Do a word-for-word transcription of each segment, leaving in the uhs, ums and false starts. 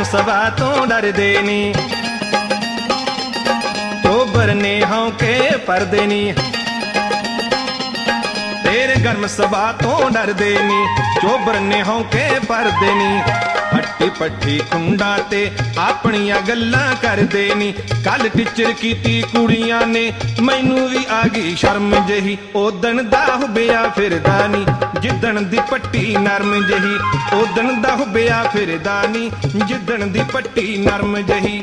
सभा तो डरदे नी, चोबर ने हौके परदे नी। तेरे गर्म सभा तो डरदे नी, चोबर ने हौके परदे नी। हट्टी पट्टी कुंडा ते अपनियां गल्लां करदे नी। कल टीचर कीती कुड़ियां ने, मैनू भी आ गई शर्म जही। ओदन दा हुबिया फिरदा नी, जिदन दी पट्टी नरम जही। ओदन दा हुबिया फिरदा नी, जिदन दी पट्टी नरम जही।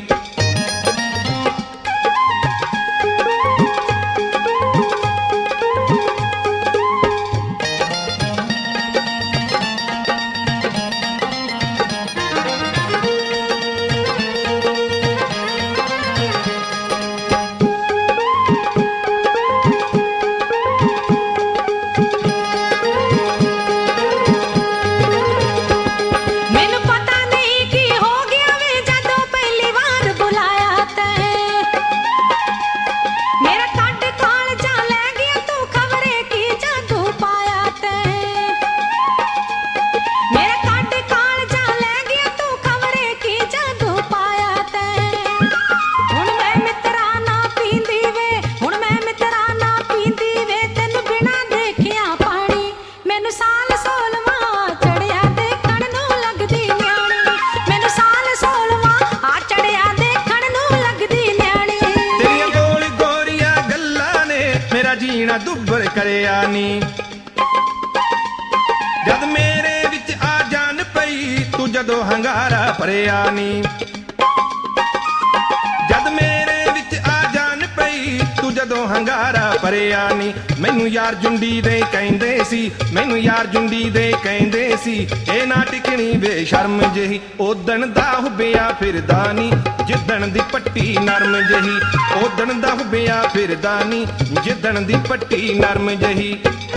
जीना दुब्बर करिया नी, जद मेरे विच आ जान पई तू जदों हंगारा भरिया नी। जद मेरे विच आ जान पई तू जदों हंगारा भरिया नी। मैनू यार जुंडी दे कहंदे सी, मैनू यार जुंडी दे कहंदे सी, ए ना टिकनी बेशर्म जही। ओदन दा हुबिया फिरदा नी, जिदन दी पट्टी नरम जही। ओदन दा हुबिया फिरदा नी, जिदन दी पट्टी नरम जही।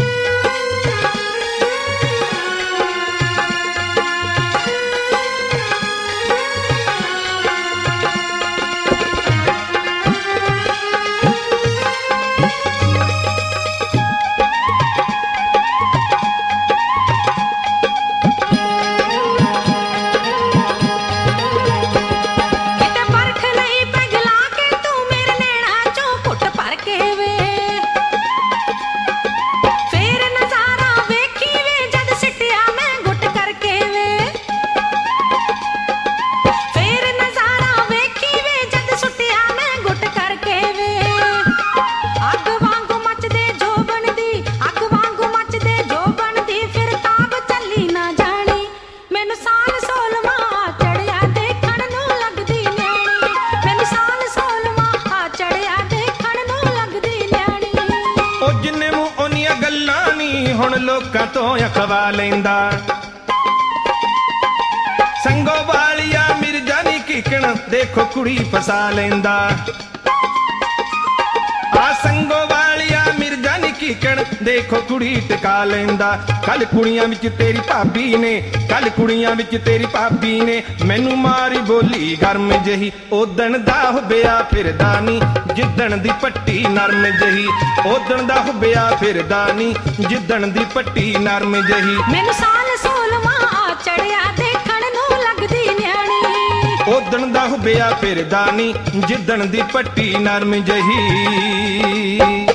हुण लोकां तो अखवा लैंदा, संगो वालिया मिर्जा नी कीकण देखो कुड़ी फसा लैंदा। आ संगो वालिया मिर्जा नी कीकण देखो कुड़ी टिका लैंदा। कल कुड़ियां विच तेरी भाभी ने, कल कुड़ियां विच तेरी भाभी ने मैनू मारी बोली गर्म जही। ओदन दा हुबिया फिरदा नी, जिदन दी पट्टी नरम जही। ओदन दा हुबिया फिरदा नी, जिदन दी पट्टी नरम जही। मैनू साल सोलवां आ चढ़िया देखण नूं लगदी न्याणी। ओदन दा हुबिया फिरदा नी, जिदन दी पट्टी नरम जही।